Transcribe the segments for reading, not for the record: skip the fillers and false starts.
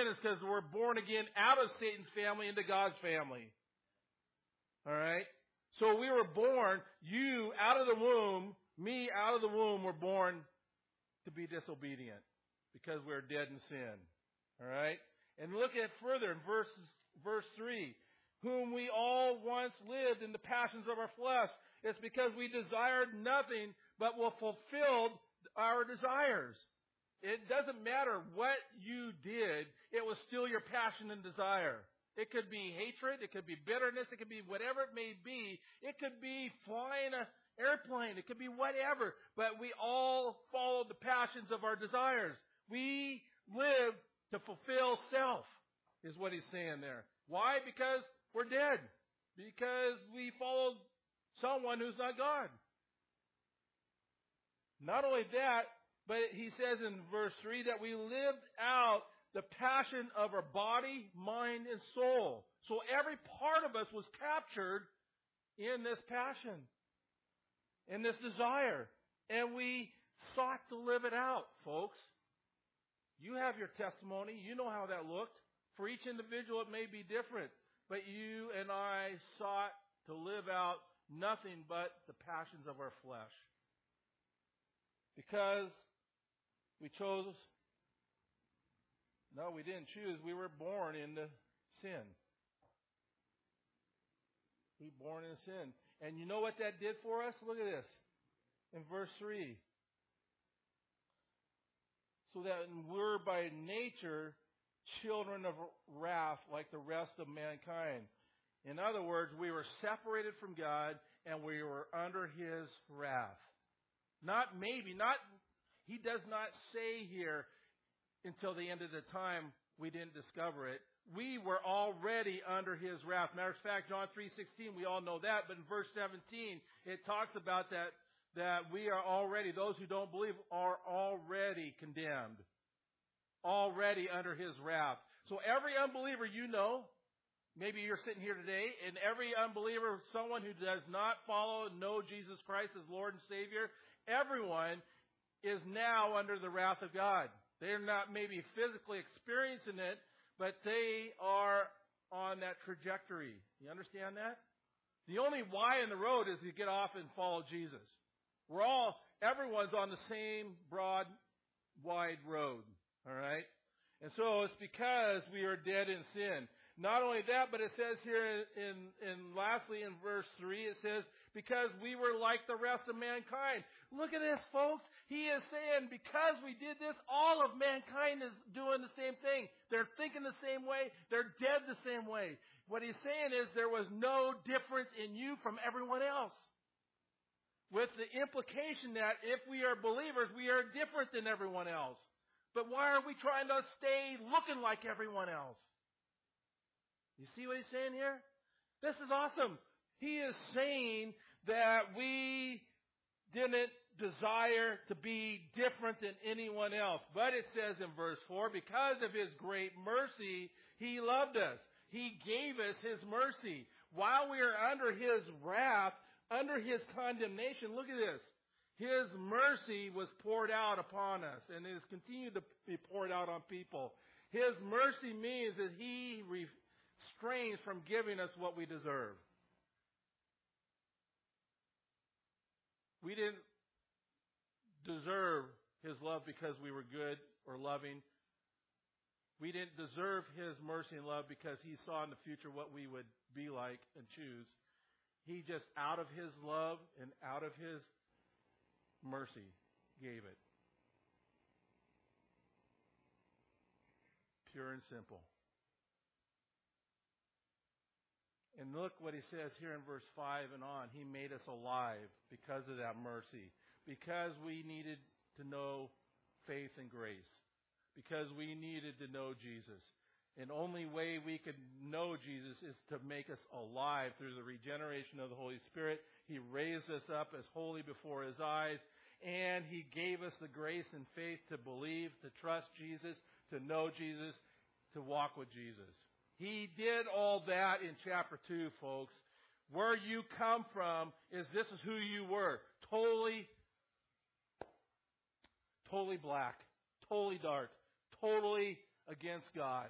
is because we're born again out of Satan's family into God's family. All right? So we were born, you out of the womb, me out of the womb, were born to be disobedient because we're dead in sin. All right? And look at further in verse 3. Whom we all once lived in the passions of our flesh. It's because we desired nothing but will fulfill our desires. It doesn't matter what you did. It was still your passion and desire. It could be hatred. It could be bitterness. It could be whatever it may be. It could be flying an airplane. It could be whatever. But we all followed the passions of our desires. We live to fulfill self, is what he's saying there. Why? Because we're dead. Because we followed someone who's not God. Not only that, but he says in verse 3 that we lived out the passion of our body, mind, and soul. So every part of us was captured in this passion, in this desire. And we sought to live it out, folks. You have your testimony. You know how that looked. For each individual, it may be different. But you and I sought to live out nothing but the passions of our flesh. Because we chose, no, we didn't choose. We were born into sin. We were born into sin. And you know what that did for us? Look at this. In verse 3. So that we're by nature children of wrath like the rest of mankind. In other words, we were separated from God and we were under His wrath. He does not say here until the end of the time we didn't discover it. We were already under His wrath. Matter of fact, John 3:16, we all know that. But in verse 17, it talks about that we are already, those who don't believe are already condemned. Already under His wrath. So every unbeliever you know, maybe you're sitting here today, and every unbeliever, someone who does not know Jesus Christ as Lord and Savior, everyone is now under the wrath of God. They're not maybe physically experiencing it, but they are on that trajectory. You understand that? The only why in the road is to get off and follow Jesus. Everyone's on the same broad, wide road. All right? And so it's because we are dead in sin. Not only that, but it says here lastly in verse 3, it says, because we were like the rest of mankind. Look at this, folks. He is saying because we did this, all of mankind is doing the same thing. They're thinking the same way. They're dead the same way. What he's saying is there was no difference in you from everyone else. With the implication that if we are believers, we are different than everyone else. But why are we trying to stay looking like everyone else? You see what he's saying here? This is awesome. He is saying that we didn't desire to be different than anyone else. But it says in verse 4, because of His great mercy, He loved us. He gave us His mercy. While we are under His wrath, under His condemnation, look at this. His mercy was poured out upon us and is continued to be poured out on people. His mercy means that He restrains from giving us what we deserve. We didn't deserve His love because we were good or loving. We didn't deserve His mercy and love because He saw in the future what we would be like and choose. He just, out of His love and out of His mercy, gave it. Pure and simple. And look what he says here in verse 5 and on. He made us alive because of that mercy. Because we needed to know faith and grace. Because we needed to know Jesus. And the only way we could know Jesus is to make us alive through the regeneration of the Holy Spirit. He raised us up as holy before His eyes. And He gave us the grace and faith to believe, to trust Jesus, to know Jesus, to walk with Jesus. He did all that in chapter 2, folks. Where you come from is this is who you were. Totally black. Totally dark. Totally against God.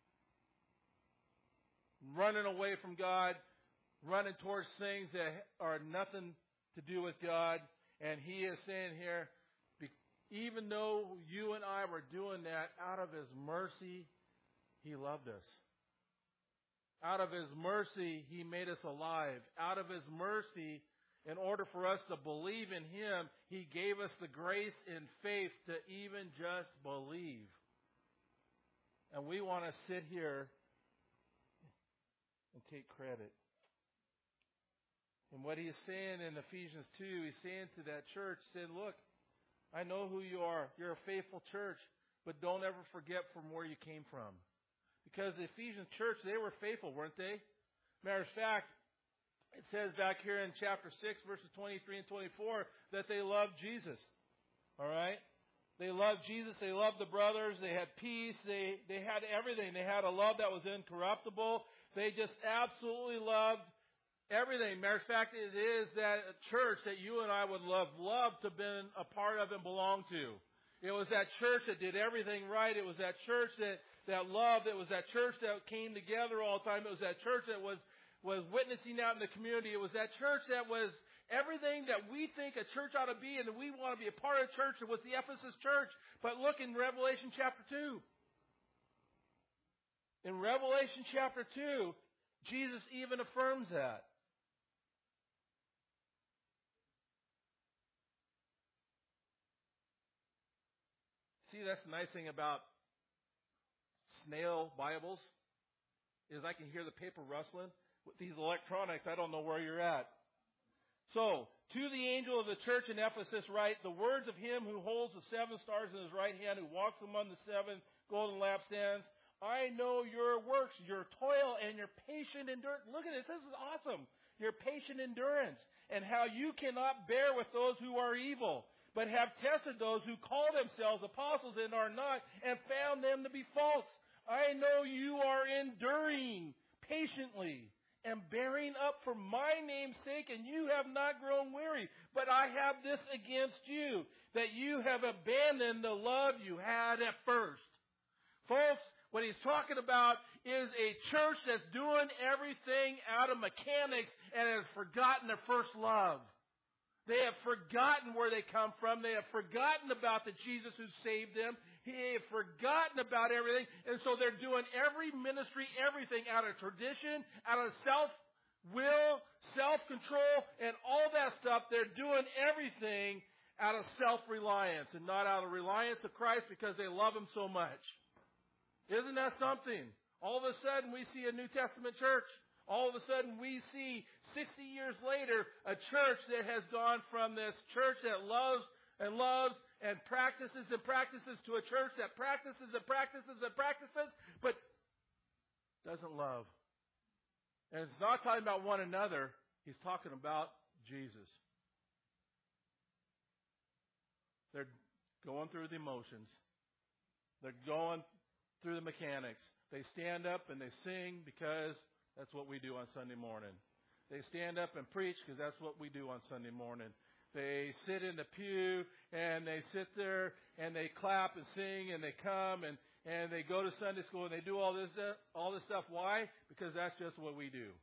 Running away from God, running towards things that are nothing to do with God. And He is saying here, even though you and I were doing that, out of His mercy, He loved us. Out of His mercy, He made us alive. Out of His mercy, in order for us to believe in Him, He gave us the grace and faith to even just believe. And we want to sit here and take credit. And what He's saying in Ephesians 2, He's saying to that church, saying, look, I know who you are. You're a faithful church, but don't ever forget from where you came from. Because the Ephesian church, they were faithful, weren't they? Matter of fact, it says back here in chapter 6, verses 23 and 24, that they loved Jesus. All right? They loved Jesus. They loved the brothers. They had peace. They had everything. They had a love that was incorruptible. They just absolutely loved everything. Matter of fact, it is that church that you and I would love to have been a part of and belong to. It was that church that did everything right. It was that church that loved. It was that church that came together all the time. It was that church that was witnessing out in the community. It was that church that was everything that we think a church ought to be, and we want to be a part of the church. It was the Ephesus church. But look in Revelation chapter 2. In Revelation chapter 2, Jesus even affirms that. See, that's the nice thing about snail Bibles is I can hear the paper rustling. With these electronics, I don't know where you're at. So, to the angel of the church in Ephesus write, the words of Him who holds the 7 stars in His right hand, who walks among the 7 golden lampstands. I know your works, your toil, and your patient endurance. Look at this. This is awesome. Your patient endurance, and how you cannot bear with those who are evil, but have tested those who call themselves apostles and are not, and found them to be false. I know you are enduring patiently and bearing up for my name's sake, and you have not grown weary. But I have this against you, that you have abandoned the love you had at first. Folks, what he's talking about is a church that's doing everything out of mechanics and has forgotten their first love. They have forgotten where they come from. They have forgotten about the Jesus who saved them. They have forgotten about everything. And so they're doing every ministry, everything out of tradition, out of self-will, self-control, and all that stuff. They're doing everything out of self-reliance and not out of reliance of Christ because they love Him so much. Isn't that something? All of a sudden we see a New Testament church. All of a sudden we see 60 years later a church that has gone from this church that loves and practices to a church that practices but doesn't love. And it's not talking about one another. He's talking about Jesus. They're going through the emotions. They're going through the mechanics. They stand up and they sing because that's what we do on Sunday morning. They stand up and preach because that's what we do on Sunday morning. They sit in the pew and they sit there and they clap and sing and they come and they go to Sunday school and they do all this stuff. Why? Because that's just what we do.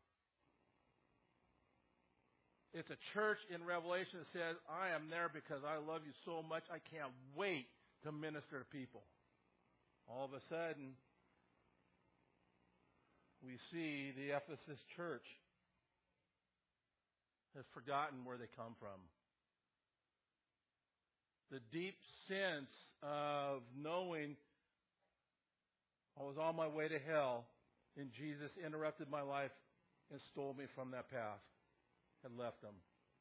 It's a church in Revelation that says, I am there because I love you so much I can't wait to minister to people. All of a sudden, we see the Ephesus church has forgotten where they come from. The deep sense of knowing I was on my way to hell and Jesus interrupted my life and stole me from that path and left them.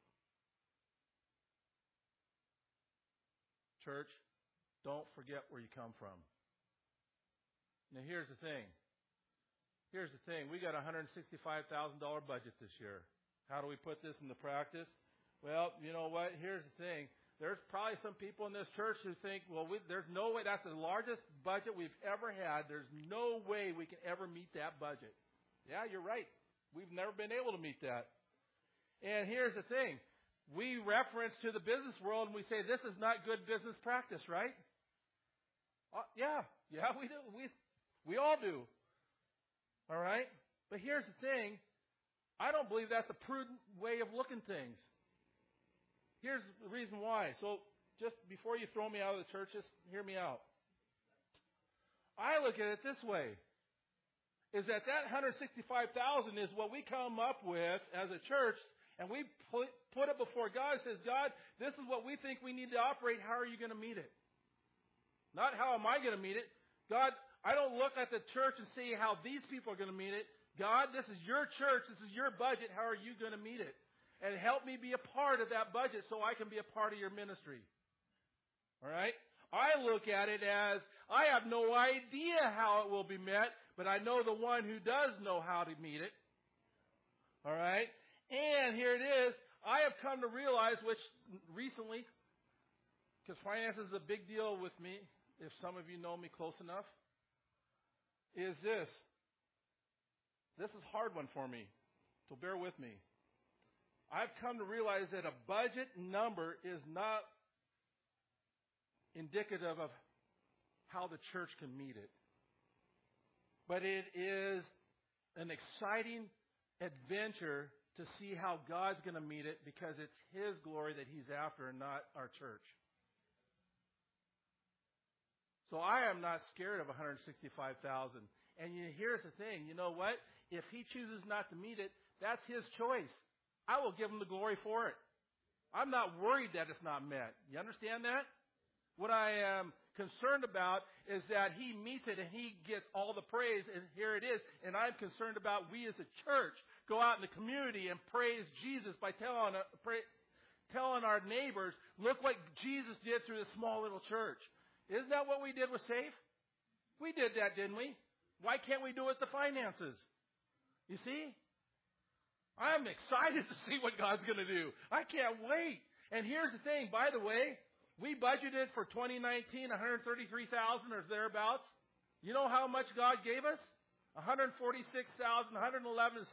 Church, don't forget where you come from. Now here's the thing. We got a $165,000 budget this year. How do we put this into practice? Well, you know what? Here's the thing. There's probably some people in this church who think, well, there's no way. That's the largest budget we've ever had. There's no way we can ever meet that budget. Yeah, you're right. We've never been able to meet that. And here's the thing. We reference to the business world and we say this is not good business practice, right? Yeah, we do. We all do. All right? But here's the thing. I don't believe that's a prudent way of looking things. Here's the reason why. So just before you throw me out of the church, just hear me out. I look at it this way. Is that 165,000 is what we come up with as a church, and we put it before God and says, God, this is what we think we need to operate. How are you going to meet it? Not how am I going to meet it. God, I don't look at the church and see how these people are going to meet it. God, this is your church. This is your budget. How are you going to meet it? And help me be a part of that budget so I can be a part of your ministry. All right? I look at it as I have no idea how it will be met, but I know the one who does know how to meet it. All right? And here it is. I have come to realize, which recently, because finance is a big deal with me, if some of you know me close enough, is this. This is a hard one for me, so bear with me. I've come to realize that a budget number is not indicative of how the church can meet it. But it is an exciting adventure to see how God's going to meet it, because it's His glory that He's after and not our church. So I am not scared of 165,000. And here's the thing. You know what? If He chooses not to meet it, that's His choice. I will give Him the glory for it. I'm not worried that it's not met. You understand that? What I am concerned about is that He meets it and He gets all the praise, and here it is. And I'm concerned about we as a church go out in the community and praise Jesus by telling our neighbors, look what Jesus did through this small little church. Isn't that what we did with SAFE? We did that, didn't we? Why can't we do it with the finances? You see? I'm excited to see what God's going to do. I can't wait. And here's the thing, by the way, we budgeted for 2019 $133,000 or thereabouts. You know how much God gave us? $146,111.74.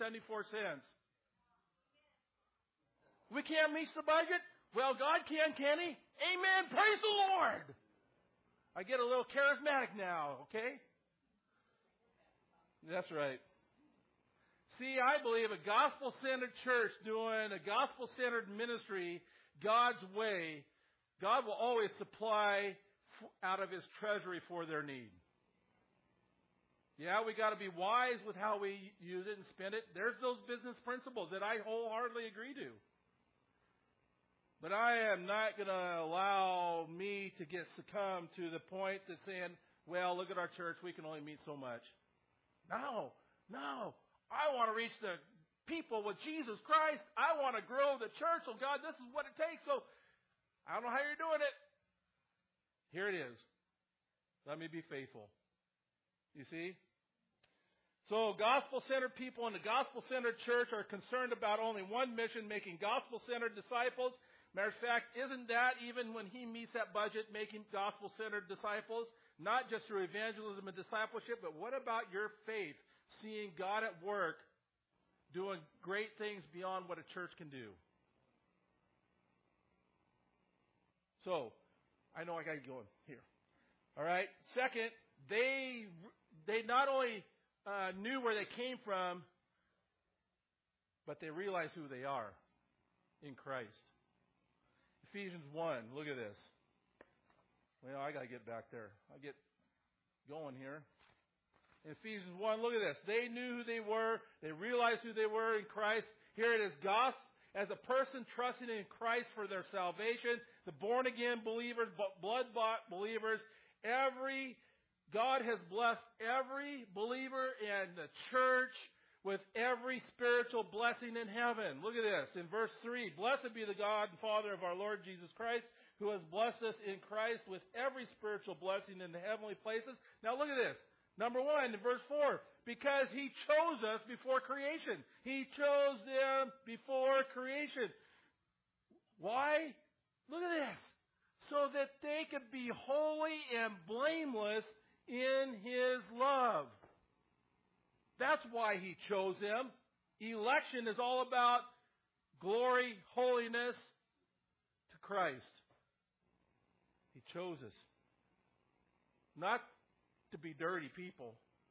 We can't reach the budget? Well, God can He? Amen. Praise the Lord. I get a little charismatic now, okay? That's right. See, I believe a gospel-centered church doing a gospel-centered ministry God's way, God will always supply out of His treasury for their need. Yeah, we got to be wise with how we use it and spend it. There's those business principles that I wholeheartedly agree to. But I am not going to allow me to get succumbed to the point that saying, well, look at our church, we can only meet so much. No. I want to reach the people with Jesus Christ. I want to grow the church. So, God, this is what it takes. So, I don't know how you're doing it. Here it is. Let me be faithful. You see? So, gospel-centered people in the gospel-centered church are concerned about only one mission, making gospel-centered disciples. Matter of fact, isn't that even when He meets that budget, making gospel-centered disciples? Not just through evangelism and discipleship, but what about your faith? Seeing God at work, doing great things beyond what a church can do. So, I know I got to go here. All right. Second, they not only knew where they came from, but they realized who they are in Christ. Ephesians 1, look at this. Well, I got to get back there. I get going here. In Ephesians 1, look at this. They knew who they were. They realized who they were in Christ. Here it is. God, as a person trusting in Christ for their salvation, the born-again believers, blood-bought believers, God has blessed every believer in the church with every spiritual blessing in heaven. Look at this. In verse 3, blessed be the God and Father of our Lord Jesus Christ, who has blessed us in Christ with every spiritual blessing in the heavenly places. Now look at this. Number 1, in verse 4, because He chose us before creation. He chose them before creation. Why? Look at this. So that they could be holy and blameless in His love. That's why He chose them. Election is all about glory, holiness to Christ. He chose us. Not to be dirty people,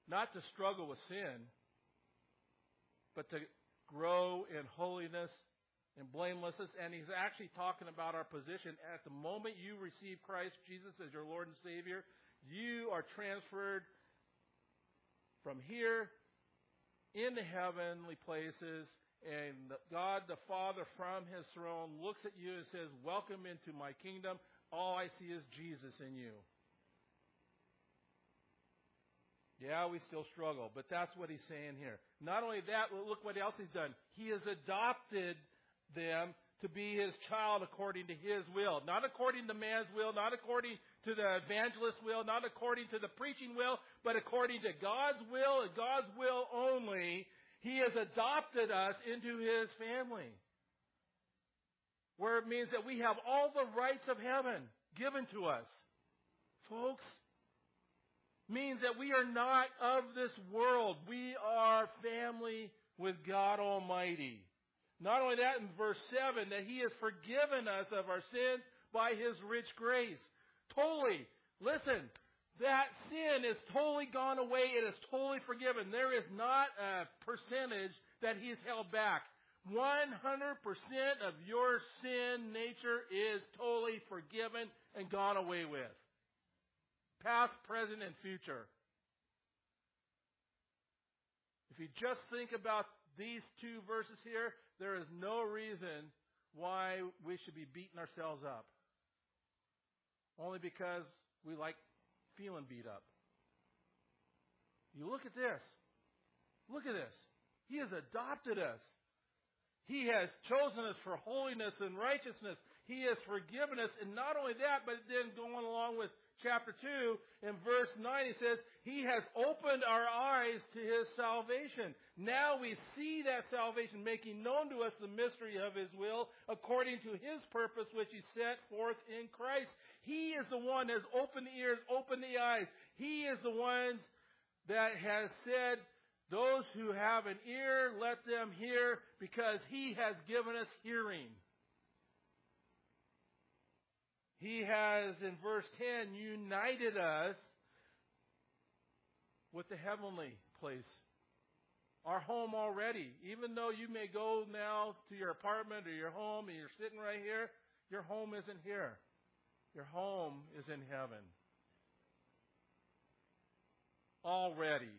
not to struggle with sin, but to grow in holiness and blamelessness. And he's actually talking about our position. At the moment you receive Christ Jesus as your Lord and Savior, you are transferred from here into heavenly places. And God the Father from His throne looks at you and says, welcome into my kingdom. All I see is Jesus in you. Yeah, we still struggle, but that's what he's saying here. Not only that, look what else he's done. He has adopted them to be his child according to his will. Not according to man's will, not according to the evangelist's will, not according to the preaching will, but according to God's will and God's will only. He has adopted us into his family. Where it means that we have all the rights of heaven given to us. Folks, means that we are not of this world. We are family with God Almighty. Not only that, in verse 7, that He has forgiven us of our sins by His rich grace. Totally. Listen, that sin is totally gone away. It is totally forgiven. There is not a percentage that He's held back. 100% of your sin nature is totally forgiven and gone away with. Past, present, and future. If you just think about these two verses here, there is no reason why we should be beating ourselves up. Only because we like feeling beat up. You look at this. Look at this. He has adopted us. He has chosen us for holiness and righteousness. He has forgiven us. And not only that, but then going along with chapter 2, in verse 9, he says, He has opened our eyes to His salvation. Now we see that salvation, making known to us the mystery of His will, according to His purpose, which He set forth in Christ. He is the one that has opened the ears, opened the eyes. He is the one that has said, those who have an ear, let them hear, because He has given us hearing. He has, in verse 10, united us with the heavenly place. Our home already. Even though you may go now to your apartment or your home and you're sitting right here, your home isn't here. Your home is in heaven. Already.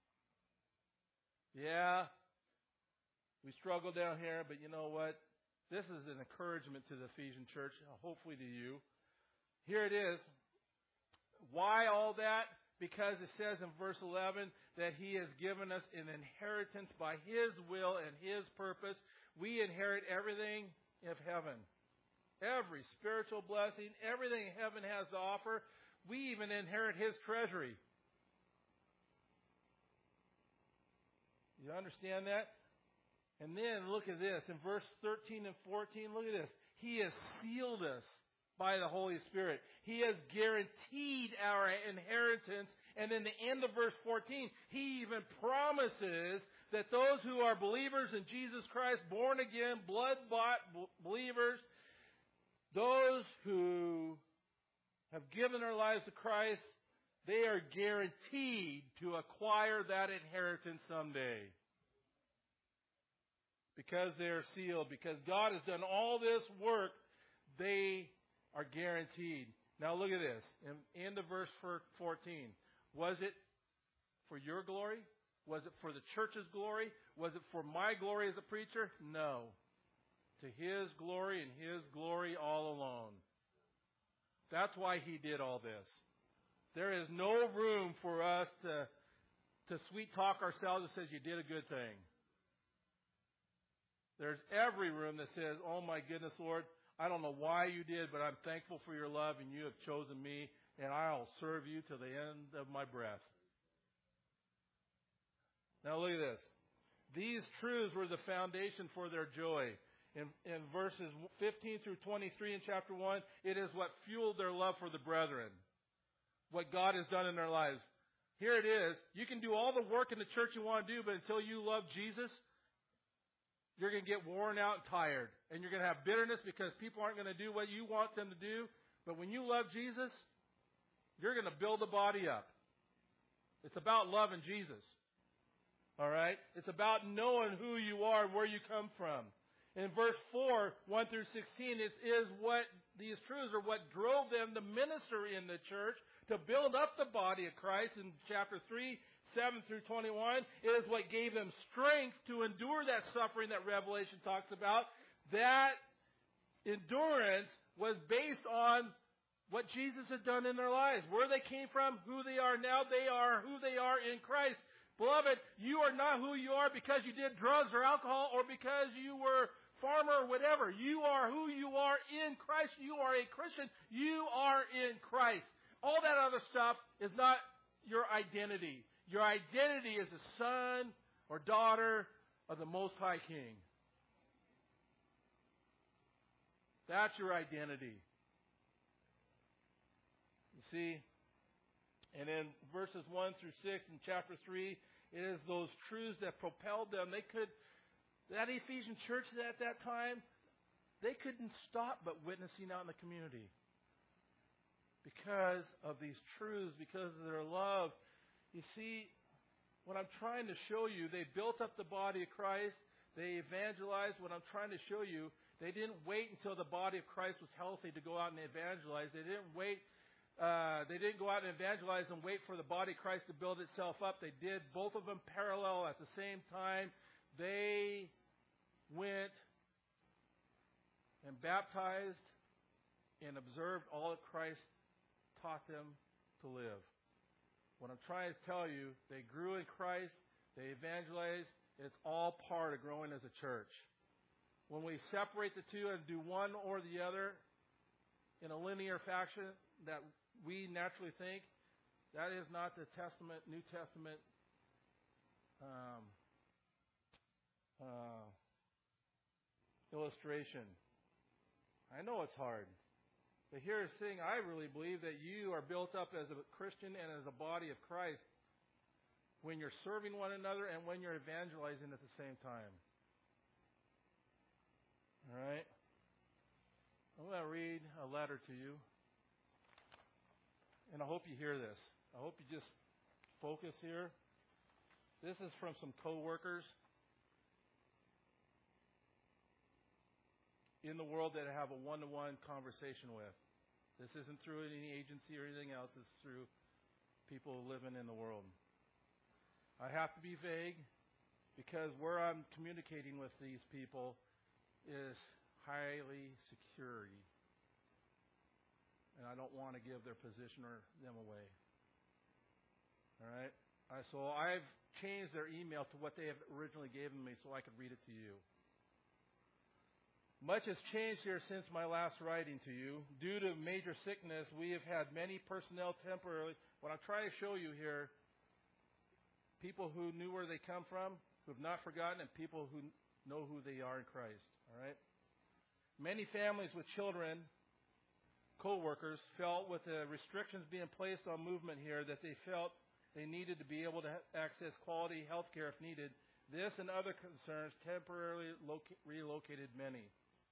Yeah, we struggle down here, but you know what? This is an encouragement to the Ephesian church, hopefully to you. Here it is. Why all that? Because it says in verse 11 that He has given us an inheritance by His will and His purpose. We inherit everything of heaven. Every spiritual blessing, everything heaven has to offer. We even inherit His treasury. You understand that? And then look at this. In verse 13 and 14, look at this. He has sealed us by the Holy Spirit. He has guaranteed our inheritance. And in the end of verse 14, He even promises that those who are believers in Jesus Christ, born again, blood-bought believers, those who have given their lives to Christ, they are guaranteed to acquire that inheritance someday. Because they are sealed, because God has done all this work, they are guaranteed. Now look at this. In end of verse 14. Was it for your glory? Was it for the church's glory? Was it for my glory as a preacher? No. To His glory and His glory all alone. That's why He did all this. There is no room for us to sweet talk ourselves that says you did a good thing. There's every room that says, oh my goodness, Lord, I don't know why you did, but I'm thankful for your love and you have chosen me and I'll serve you to the end of my breath. Now look at this. These truths were the foundation for their joy. In verses 15 through 23 in chapter 1, it is what fueled their love for the brethren. What God has done in their lives. Here it is. You can do all the work in the church you want to do, but until you love Jesus, you're going to get worn out and tired. And you're going to have bitterness because people aren't going to do what you want them to do. But when you love Jesus, you're going to build the body up. It's It's about loving Jesus. All right? It's about knowing who you are and where you come from. In verse 4, 1 through 16, it is what these truths are what drove them to minister in the church, to build up the body of Christ. In chapter 3, 7 through 21, it is what gave them strength to endure that suffering that Revelation talks about. That endurance was based on what Jesus had done in their lives, where they came from, who they are now. They are who they are in Christ. Beloved, you are not who you are because you did drugs or alcohol or because you were farmer or whatever. You are who you are in Christ. You are a Christian. You are in Christ. All that other stuff is not your identity. Your identity is a son or daughter of the Most High King. That's your identity. You see, and in verses 1 through 6 in chapter 3, it is those truths that propelled them. That Ephesian church at that time, they couldn't stop but witnessing out in the community. Because of these truths, because of their love. You see, what I'm trying to show you, they built up the body of Christ. They evangelized. What I'm trying to show you, they didn't wait until the body of Christ was healthy to go out and evangelize. They didn't wait. They didn't go out and evangelize and wait for the body of Christ to build itself up. They did both of them parallel at the same time. They went and baptized and observed all that Christ taught them to live. What I'm trying to tell you, they grew in Christ, they evangelized. It's all part of growing as a church. When we separate the two and do one or the other in a linear fashion that we naturally think, that is not the New Testament illustration. I know it's hard. But here's the thing, I really believe that you are built up as a Christian and as a body of Christ when you're serving one another and when you're evangelizing at the same time. All right? I'm going to read a letter to you. And I hope you hear this. I hope you just focus here. This is from some co-workers in the world that I have a one-to-one conversation with. This isn't through any agency or anything else. It's through people living in the world. I have to be vague because where I'm communicating with these people is highly security. And I don't want to give their position or them away. All right? So I've changed their email to what they have originally given me so I could read it to you. Much has changed here since my last writing to you. Due to major sickness, we have had many personnel temporarily. What I'm trying to show you here, people who knew where they come from, who have not forgotten, and people who know who they are in Christ. All right? Many families with children, co-workers, felt with the restrictions being placed on movement here that they felt they needed to be able to access quality health care if needed. This and other concerns temporarily relocated many.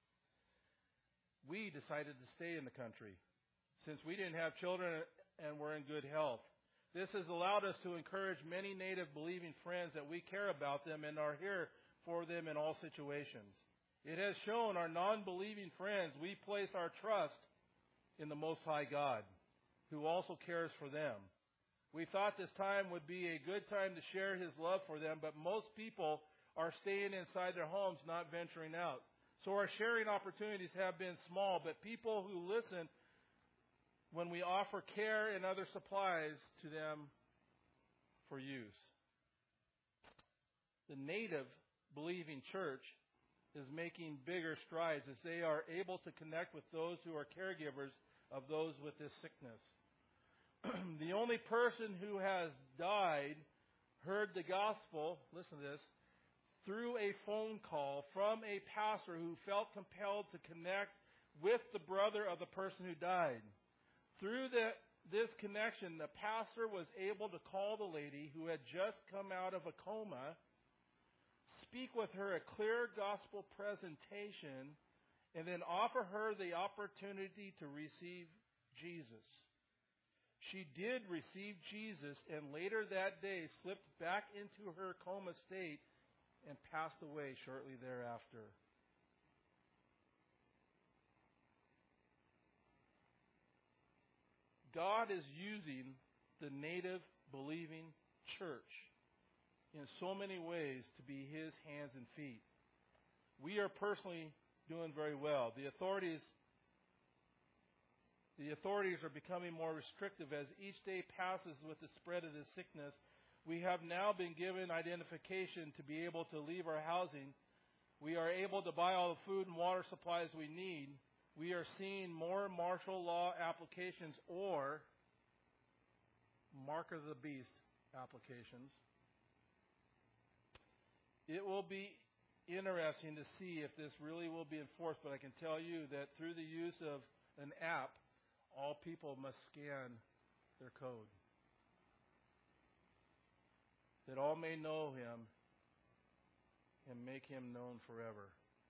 We decided to stay in the country since we didn't have children and were in good health. This has allowed us to encourage many native believing friends that we care about them and are here for them in all situations. It has shown our non-believing friends we place our trust in the Most High God, who also cares for them. We thought this time would be a good time to share His love for them, but most people are staying inside their homes, not venturing out. So our sharing opportunities have been small, but people who listen when we offer care and other supplies to them for use. The native believing church is making bigger strides as they are able to connect with those who are caregivers of those with this sickness. The only person who has died heard the gospel, listen to this, through a phone call from a pastor who felt compelled to connect with the brother of the person who died. Through this connection, the pastor was able to call the lady who had just come out of a coma, speak with her a clear gospel presentation, and then offer her the opportunity to receive Jesus. She did receive Jesus and later that day slipped back into her coma state and passed away shortly thereafter. God is using the native believing church in so many ways to be His hands and feet. We are personally doing very well. The authorities are becoming more restrictive as each day passes with the spread of this sickness. We have now been given identification to be able to leave our housing. We are able to buy all the food and water supplies we need. We are seeing more martial law applications or mark of the beast applications. It will be interesting to see if this really will be enforced, but I can tell you that through the use of an app, all people must scan their code, that all may know Him and make Him known forever.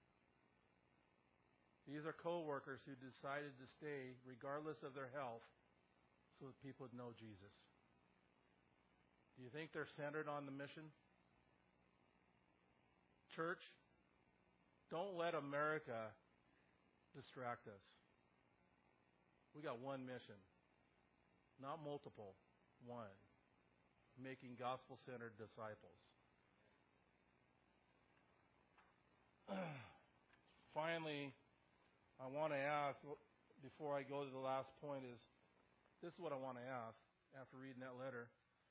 These are co-workers who decided to stay regardless of their health so that people would know Jesus. Do you think they're centered on the mission? Church, don't let America distract us. We got one mission, not multiple, one. Making gospel-centered disciples. Finally, I want to ask, before I go to the last point, is this is what I want to ask after reading that letter.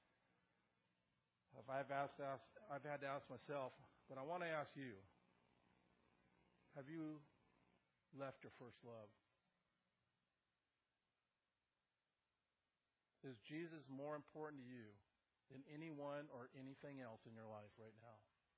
I've had to ask myself, but I want to ask you, have you left your first love? Is Jesus more important to you than anyone or anything else in your life right now?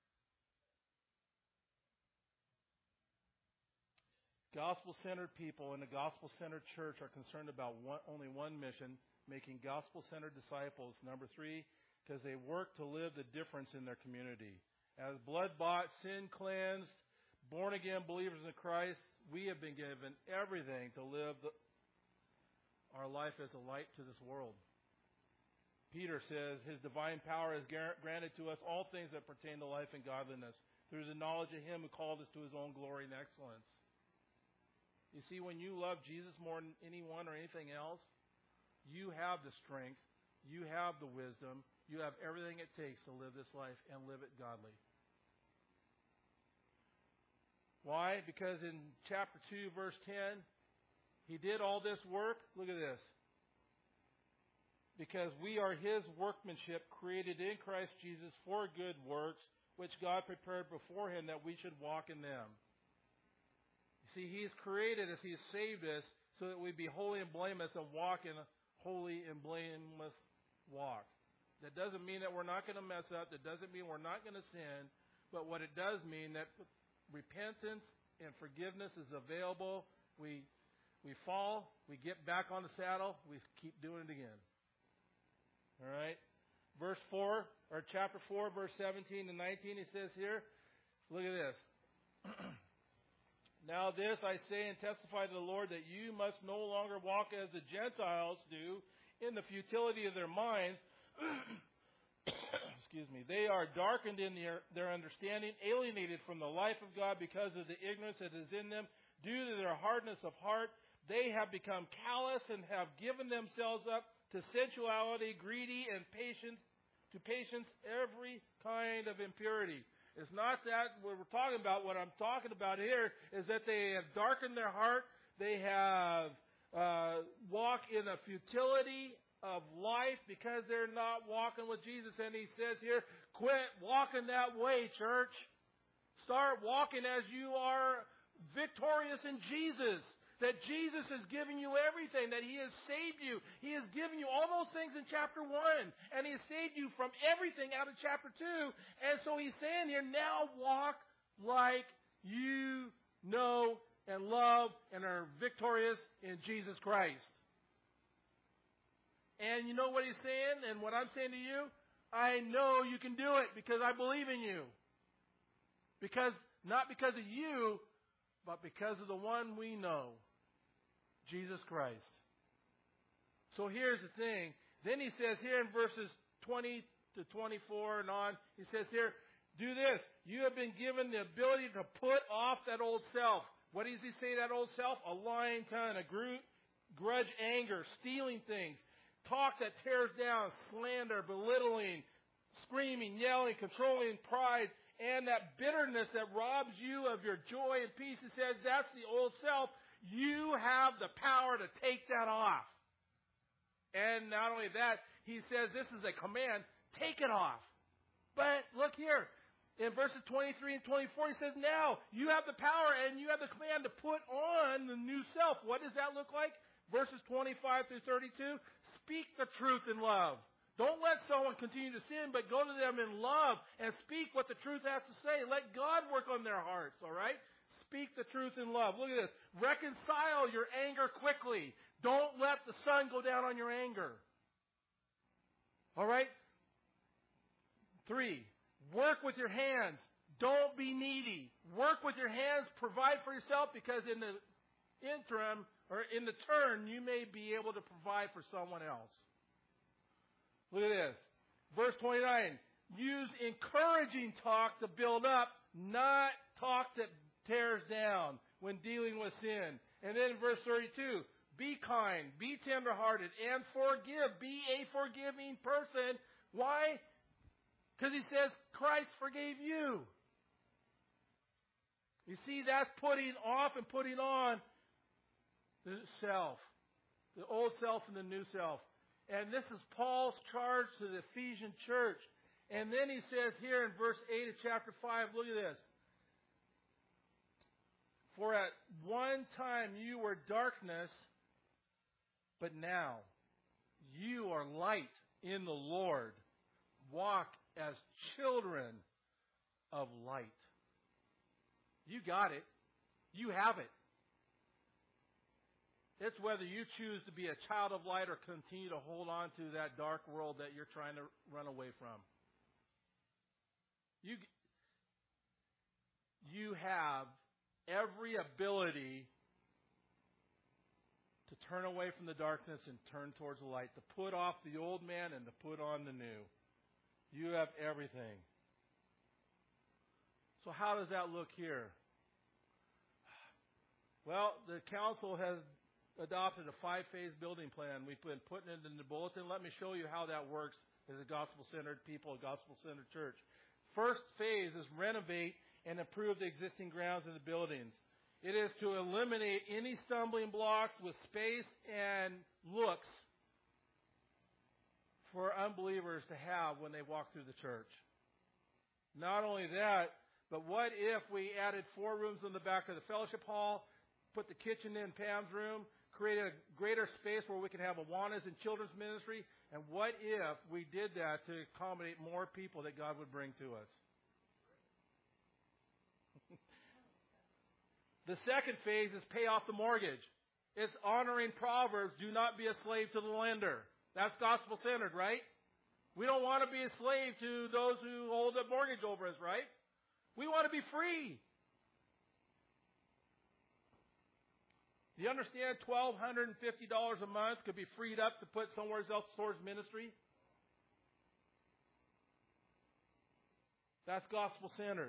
Gospel-centered people in a gospel-centered church are concerned about only one mission, making gospel-centered disciples. Number 3, because they work to live the difference in their community. As blood-bought, sin-cleansed, born-again believers in Christ, we have been given everything to live our life as a light to this world. Peter says His divine power has granted to us all things that pertain to life and godliness through the knowledge of Him who called us to His own glory and excellence. You see, when you love Jesus more than anyone or anything else, you have the strength, you have the wisdom, you have everything it takes to live this life and live it godly. Why? Because in chapter 2, verse 10, He did all this work. Look at this. Because we are His workmanship, created in Christ Jesus for good works, which God prepared beforehand that we should walk in them. You see, He's created us, He's saved us, so that we be holy and blameless and walk in a holy and blameless walk. That doesn't mean that we're not going to mess up. That doesn't mean we're not going to sin. But what it does mean that repentance and forgiveness is available. We fall, we get back on the saddle, we keep doing it again. All right? Verse 4, or chapter 4, verse 17 and 19, he says here, look at this. Now this I say and testify to the Lord that you must no longer walk as the Gentiles do in the futility of their minds. Excuse me. They are darkened in their understanding, alienated from the life of God because of the ignorance that is in them. Due to their hardness of heart, they have become callous and have given themselves up to sensuality, greedy, and patience, every kind of impurity. It's not that what we're talking about. What I'm talking about here is that they have darkened their heart. They have walked in a futility of life because they're not walking with Jesus. And he says here, quit walking that way, church. Start walking as you are victorious in Jesus. That Jesus has given you everything. That He has saved you. He has given you all those things in chapter 1. And He has saved you from everything out of chapter 2. And so He's saying here, now walk like you know and love and are victorious in Jesus Christ. And you know what He's saying? And what I'm saying to you? I know you can do it because I believe in you. Not because of you, but because of the one we know, Jesus Christ. So here's the thing. Then he says here in verses 20 to 24 and on, he says here, do this. You have been given the ability to put off that old self. What does he say, that old self? A lying tongue, a grudge, anger, stealing things, talk that tears down, slander, belittling, screaming, yelling, controlling pride, and that bitterness that robs you of your joy and peace. He says that's the old self. You have the power to take that off. And not only that, he says this is a command, take it off. But look here, in verses 23 and 24, he says, now you have the power and you have the command to put on the new self. What does that look like? Verses 25 through 32, speak the truth in love. Don't let someone continue to sin, but go to them in love and speak what the truth has to say. Let God work on their hearts, all right? Speak the truth in love. Look at this. Reconcile your anger quickly. Don't let the sun go down on your anger. All right? 3, work with your hands. Don't be needy. Work with your hands. Provide for yourself, because in the interim, or in the turn, you may be able to provide for someone else. Look at this. Verse 29. Use encouraging talk to build up, not talk that tears down when dealing with sin. And then in verse 32. Be kind, be tenderhearted, and forgive. Be a forgiving person. Why? Because he says Christ forgave you. You see, that's putting off and putting on the self. The old self and the new self. And this is Paul's charge to the Ephesian church. And then he says here in verse 8 of chapter 5, look at this. For at one time you were darkness, but now you are light in the Lord. Walk as children of light. You got it. You have it. It's whether you choose to be a child of light or continue to hold on to that dark world that you're trying to run away from. You have every ability to turn away from the darkness and turn towards the light, to put off the old man and to put on the new. You have everything. So how does that look here? Well, the council has adopted a 5-phase building plan. We've been putting it in the bulletin. Let me show you how that works as a gospel-centered people, a gospel-centered church. First phase is renovate and improve the existing grounds and the buildings. It is to eliminate any stumbling blocks with space and looks for unbelievers to have when they walk through the church. Not only that, but what if we added 4 rooms in the back of the fellowship hall, put the kitchen in Pam's room, create a greater space where we can have Awanas and children's ministry, and what if we did that to accommodate more people that God would bring to us? The second phase is pay off the mortgage. It's honoring Proverbs, do not be a slave to the lender. That's gospel-centered, right? We don't want to be a slave to those who hold a mortgage over us, right? We want to be free. Do you understand $1,250 a month could be freed up to put somewhere else towards ministry? That's gospel-centered.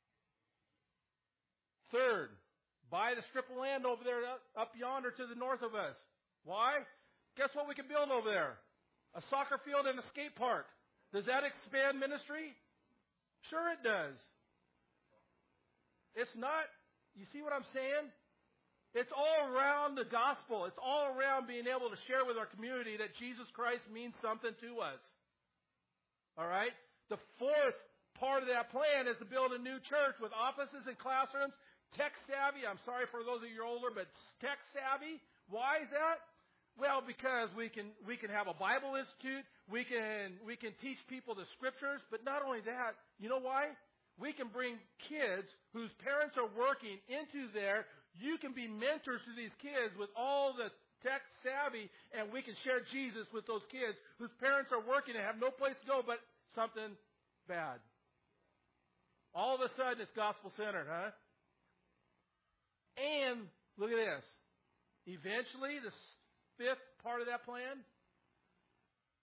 Third, buy the strip of land over there up yonder to the north of us. Why? Guess what we can build over there? A soccer field and a skate park. Does that expand ministry? Sure it does. It's not, you see what I'm saying? It's all around the gospel. It's all around being able to share with our community that Jesus Christ means something to us. All right? The fourth part of that plan is to build a new church with offices and classrooms, tech savvy. I'm sorry for those of you who are older, but tech savvy. Why is that? Well, because we can have a Bible institute. We can teach people the scriptures. But not only that, you know why? We can bring kids whose parents are working into there. You can be mentors to these kids with all the tech savvy, and we can share Jesus with those kids whose parents are working and have no place to go but something bad. All of a sudden, it's gospel-centered, huh? And look at this. Eventually, the fifth part of that plan,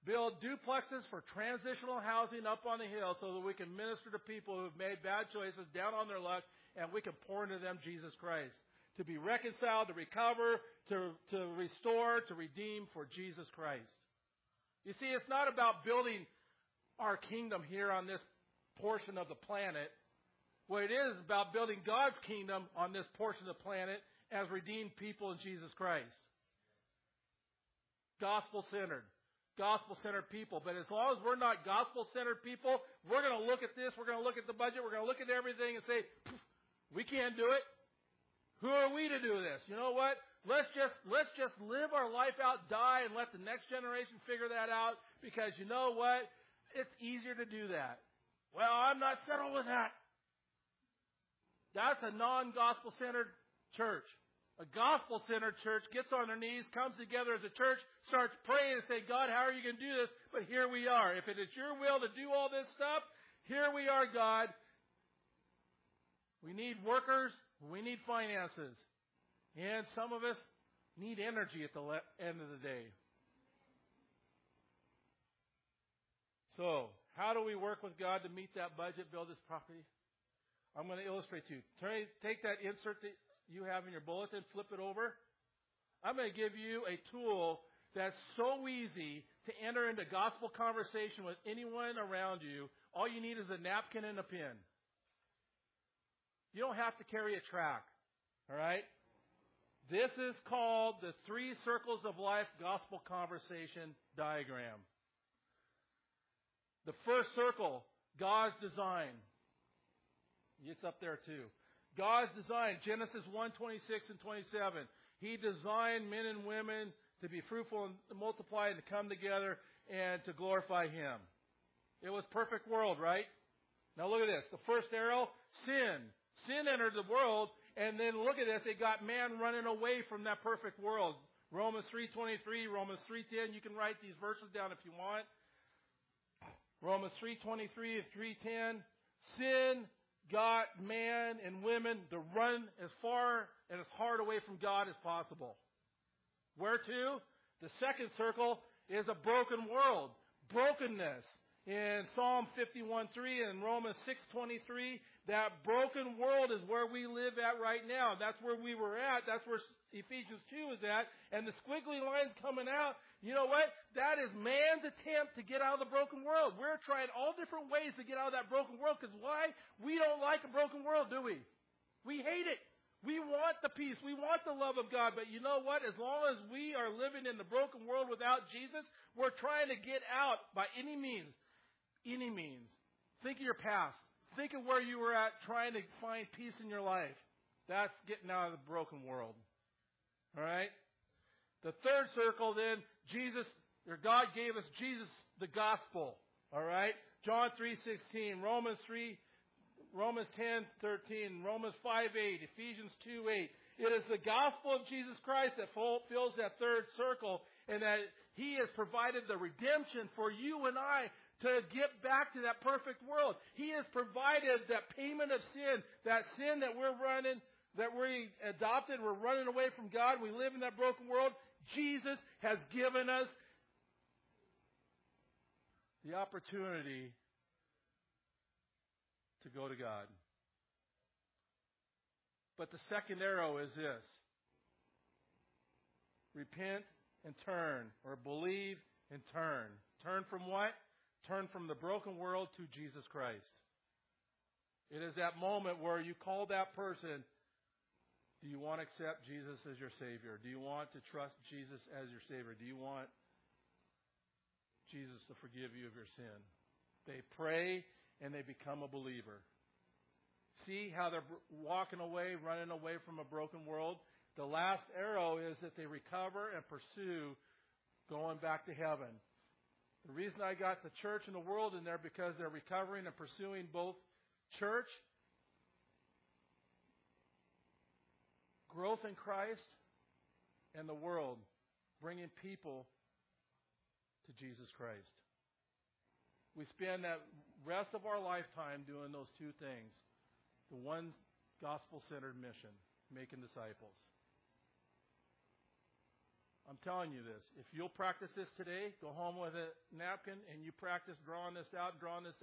build duplexes for transitional housing up on the hill so that we can minister to people who have made bad choices, down on their luck, and we can pour into them Jesus Christ. To be reconciled, to recover, to restore, to redeem for Jesus Christ. You see, it's not about building our kingdom here on this portion of the planet. What it is about building God's kingdom on this portion of the planet as redeemed people in Jesus Christ. Gospel-centered. Gospel-centered people. But as long as we're not gospel-centered people, we're going to look at this, we're going to look at the budget, we're going to look at everything and say, we can't do it. Who are we to do this? You know what? Let's just live our life out, die, and let the next generation figure that out, because you know what? It's easier to do that. Well, I'm not settled with that. That's a non-gospel-centered church. A gospel-centered church gets on their knees, comes together as a church, starts praying and saying, God, how are you going to do this? But here we are. If it is your will to do all this stuff, here we are, God. We need workers. We need finances. And some of us need energy at the end of the day. So, how do we work with God to meet that budget, build this property? I'm going to illustrate to you. Take that insert that you have in your bulletin, flip it over. I'm going to give you a tool that's so easy to enter into gospel conversation with anyone around you. All you need is a napkin and a pen. You don't have to carry a tract. All right? This is called the 3 Circles of Life Gospel Conversation Diagram. The first circle, God's design. It's up there too. God's design, Genesis 1:26 and 27. He designed men and women to be fruitful and multiply and to come together and to glorify Him. It was perfect world, right? Now look at this. The first arrow, sin. Sin entered the world, and then look at this. It got man running away from that perfect world. Romans 3:23, Romans 3:10. You can write these verses down if you want. Romans 3:23 and 3:10. Sin got man and women to run as far and as hard away from God as possible. Where to? The second circle is a broken world. Brokenness. In Psalm 51:3 and Romans 6:23, that broken world is where we live at right now. That's where we were at. That's where Ephesians 2 is at. And the squiggly lines coming out, you know what? That is man's attempt to get out of the broken world. We're trying all different ways to get out of that broken world, because why? We don't like a broken world, do we? We hate it. We want the peace. We want the love of God. But you know what? As long as we are living in the broken world without Jesus, we're trying to get out by any means. Any means. Think of your past. Think of where you were at trying to find peace in your life. That's getting out of the broken world. All right? The third circle then, God gave us Jesus, the gospel. All right? John 3:16, Romans 10:13, Romans 5:8, Ephesians 2:8. It is the gospel of Jesus Christ that fills that third circle, and that He has provided the redemption for you and I to get back to that perfect world. He has provided that payment of sin, that sin that we're running, that we adopted, we're running away from God, we live in that broken world. Jesus has given us the opportunity to go to God. But the second arrow is this: repent and turn, or believe and turn. Turn from what? Turn from the broken world to Jesus Christ. It is that moment where you call that person. Do you want to accept Jesus as your Savior? Do you want to trust Jesus as your Savior? Do you want Jesus to forgive you of your sin? They pray and they become a believer. See how they're walking away, running away from a broken world? The last arrow is that they recover and pursue going back to heaven. The reason I got the church and the world in there, because they're recovering and pursuing both church, growth in Christ, and the world, bringing people to Jesus Christ. We spend that rest of our lifetime doing those two things. The one gospel-centered mission, making disciples. I'm telling you this. If you'll practice this today, go home with a napkin and you practice drawing this out,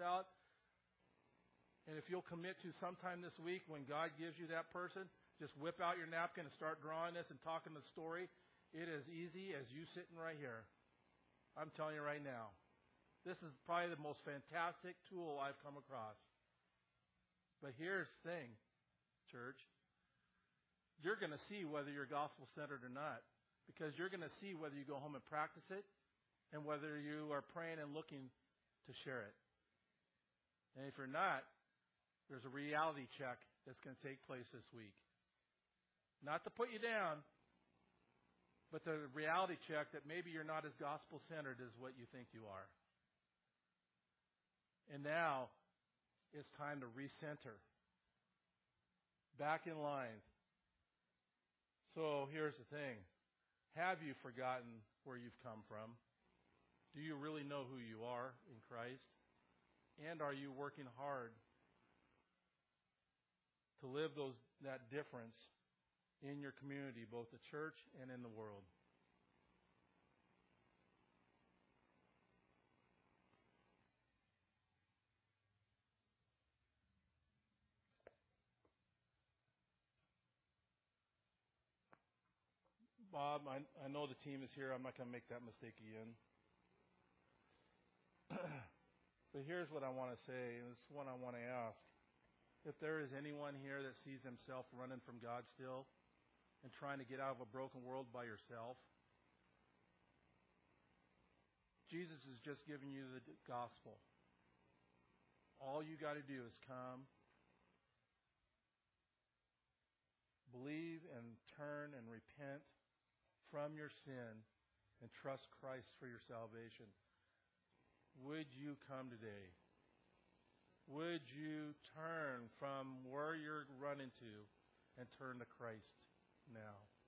and if you'll commit to sometime this week when God gives you that person, just whip out your napkin and start drawing this and talking the story. It is easy as you sitting right here. I'm telling you right now. This is probably the most fantastic tool I've come across. But here's the thing, church. You're going to see whether you're gospel-centered or not, because you're going to see whether you go home and practice it and whether you are praying and looking to share it. And if you're not, there's a reality check that's going to take place this week. Not to put you down, but the reality check that maybe you're not as gospel-centered as what you think you are. And now it's time to recenter. Back in line. So here's the thing. Have you forgotten where you've come from? Do you really know who you are in Christ? And are you working hard to live that difference in your community, both the church and in the world? Bob, I know the team is here. I'm not going to make that mistake again. But here's what I want to say, and this is what I want to ask. If there is anyone here that sees himself running from God still and trying to get out of a broken world by yourself, Jesus is just giving you the gospel. All you got to do is come, believe and turn and repent from your sin and trust Christ for your salvation. Would you come today? Would you turn from where you're running to and turn to Christ now?